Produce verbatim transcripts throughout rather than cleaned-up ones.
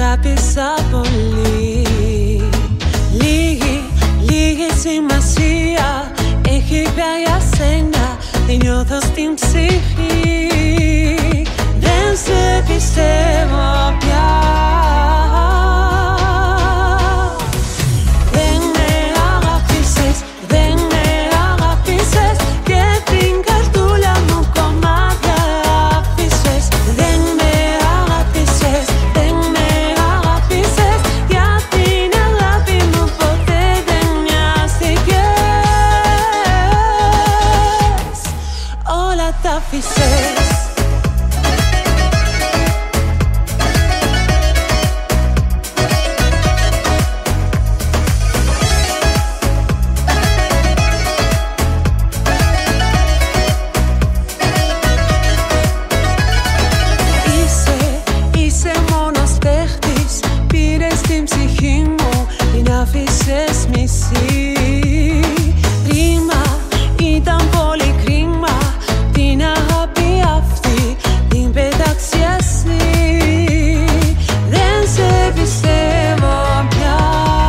αγάπησα πολύ. Λίγη, λίγη σημασία έχει πια για σένα. Δεν νιώθω στην ψυχή. Δεν σε πιστεύω πια. Δεν με αγάπησες, δεν με αγάπησες και την καρδούλα μου κομμάτια άφησες. Δεν με αγάπησες, δεν με αγάπησες, για την αγάπη μου ποτέ δεν μοιάστηκες. Όλα τα άφησες. Στην ψυχή μου την άφησες μισή. Κρίμα, ήταν πολύ κρίμα. Την αγάπη αυτή την πέταξες εσύ. Δεν σε πιστεύω πια.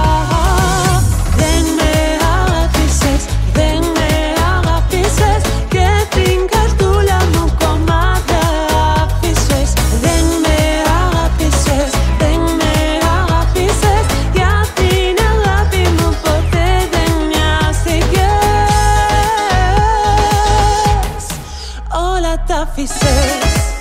Δεν με αγάπησες, δεν με αγάπησες και την καρδούλα μου κομμάτια άφησες. Δεν με αγάπησες, δεν με τα άφησες.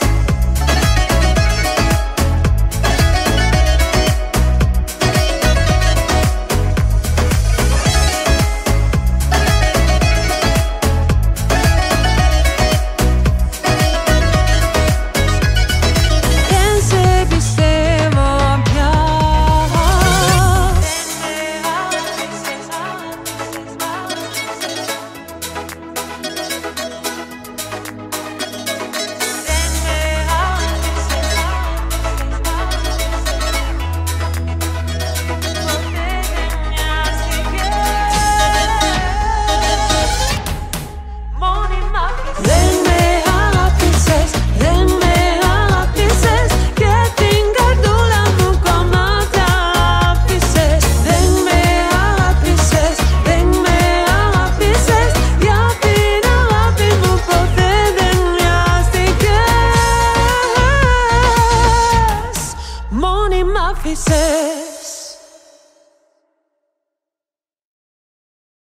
Δεν σε πιστεύω πια. Μόνη μ' άφησες.